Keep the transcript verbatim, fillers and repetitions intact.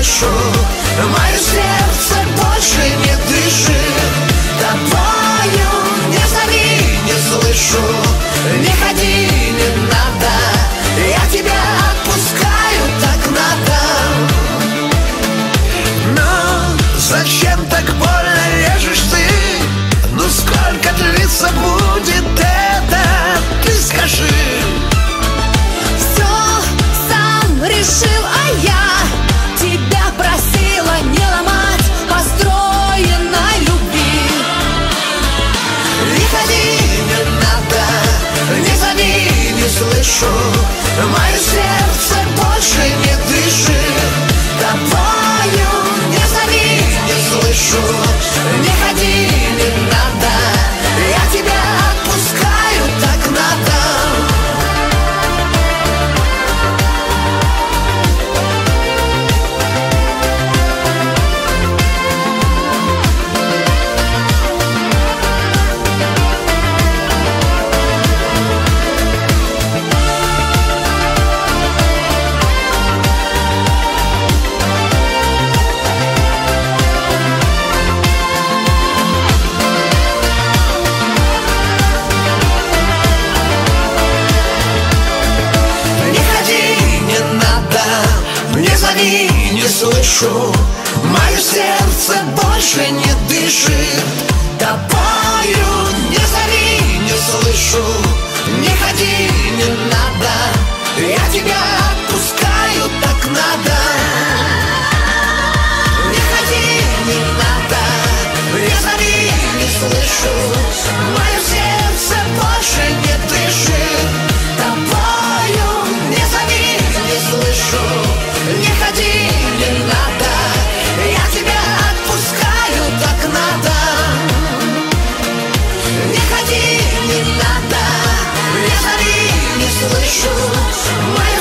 слышу. Мое сердце больше не дышит. Тобою не зови, не слышу. Не ходи, не надо, я тебя отпускаю, так надо. Но зачем так больно режешь ты? Ну сколько длиться будет это? Ты скажи. Все сам решил, а я тебя просила не ломать построенной любви. Не ходи, не надо, не зови, не слышу. Мое сердце больше не дышит. Тобою не зови, не слышу. Не ходи, не надо, я тебя отпускаю, так надо. Не слышу, мое сердце больше не дышит. Тобою не зови, не слышу. Не ходи, не надо, я тебя отпускаю, так надо. Не ходи, не надо, не зови, не слышу. Мое сердце больше не дышит. Тобою не зови, не слышу. Не ходи, не надо, я тебя отпускаю, так надо. Не ходи, не надо, не зови, не слышу. Мое